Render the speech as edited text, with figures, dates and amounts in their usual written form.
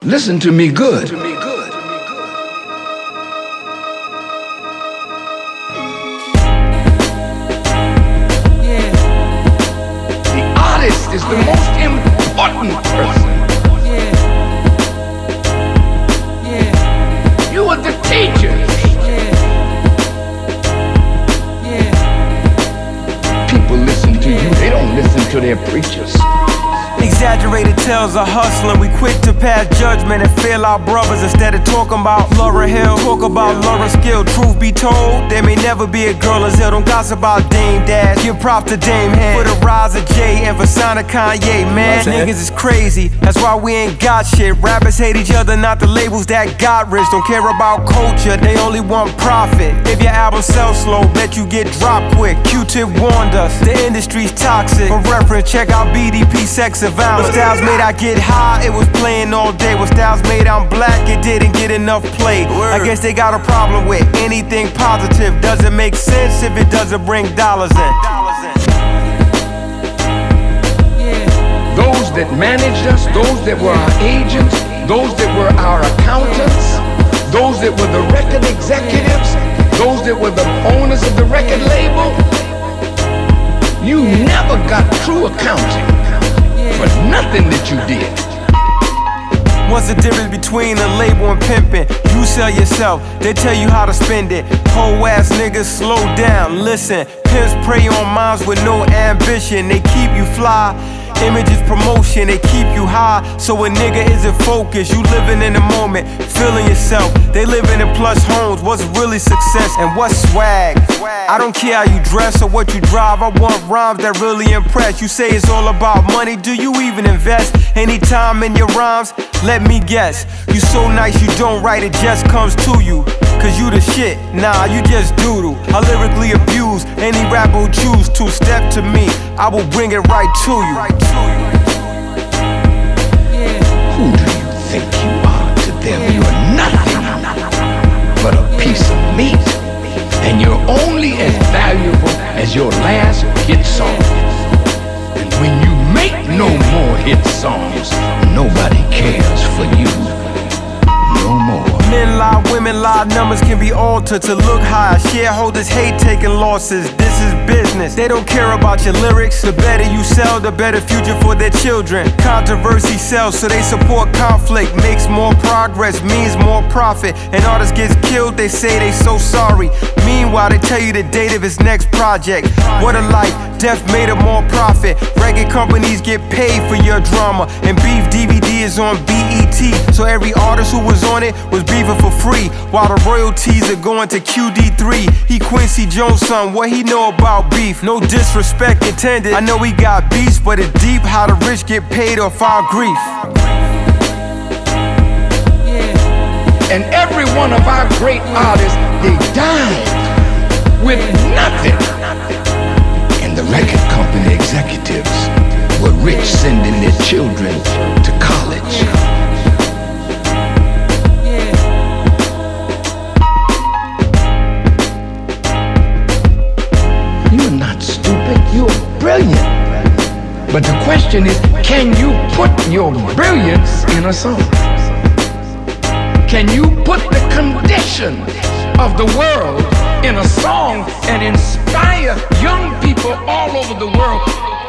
Listen to me good. The artist is the most important person. You are the teacher. People listen to you, they don't listen to their preachers. Exaggerated tales of hustling, we quick to pass judgment and fail our brothers. Instead of talking about Laura Hill, talk about Laura Skill. Truth be told, there may never be a girl as ill. Don't gossip about Dame Dash, give props to Dame Head for the rise of Jay and for Sonic Kanye. Man, niggas is crazy, that's why we ain't got shit. Rappers hate each other, not the labels that got rich. Don't care about culture, they only want profit. If your album sells slow, bet you get dropped quick. Q-Tip warned us, the industry's toxic. For reference, check out BDP Sex and Violence. What styles made I get high, it was playing all day. What styles made I'm black, it didn't get enough play. I guess they got a problem with anything positive. Doesn't make sense if it doesn't bring dollars in. Those that managed us, those that were our agents, those that were our accountants, those that were the record executives, those that were the owners of the record label, you never got true accounting for nothing that you did. What's the difference between a label and pimping? You sell yourself, they tell you how to spend it. Whole ass niggas, slow down, listen. Pimps prey on minds with no ambition. They keep you fly, images promotion, they keep you high. So a nigga isn't focused, you living in the moment, feeling yourself. They living in plush homes, what's really success and what's swag? I don't care how you dress or what you drive, I want rhymes that really impress. You say it's all about money, do you even invest any time in your rhymes? Let me guess, you so nice you don't write, it just comes to you. Cause you the shit, nah, you just doodle. I lyrically abuse any rapper who choose to step to me, I will bring it right to you. Who do you think you are to them? You are nothing but a piece of meat. And you're only as valuable as your last hit song. And when you make no more hit songs, nobody cares for you no more. Men lie, women lie, numbers can be altered to look high. Shareholders hate taking losses, this is business. They don't care about your lyrics. The better you sell, the better future for their children. Controversy sells, so they support conflict. Makes more progress, means more profit. An artist gets killed, they say they so sorry. Meanwhile, they tell you the date of his next project. What a life, death made him more profit. Record companies get paid for your drama. And Beef DVD is on BET, so every artist who was on it was beefing for free, while the royalties are going to QD3. He Quincy Jones' son, what he know about beef? No disrespect intended, I know he got beefs, but it's deep how the rich get paid off our grief. And every one of our great artists, they died with nothing. And the record company executives were rich, sending their children to college. You're not stupid, you're brilliant. But the question is, can you put your brilliance in a song? Can you put the condition of the world in a song and inspire young people all over the world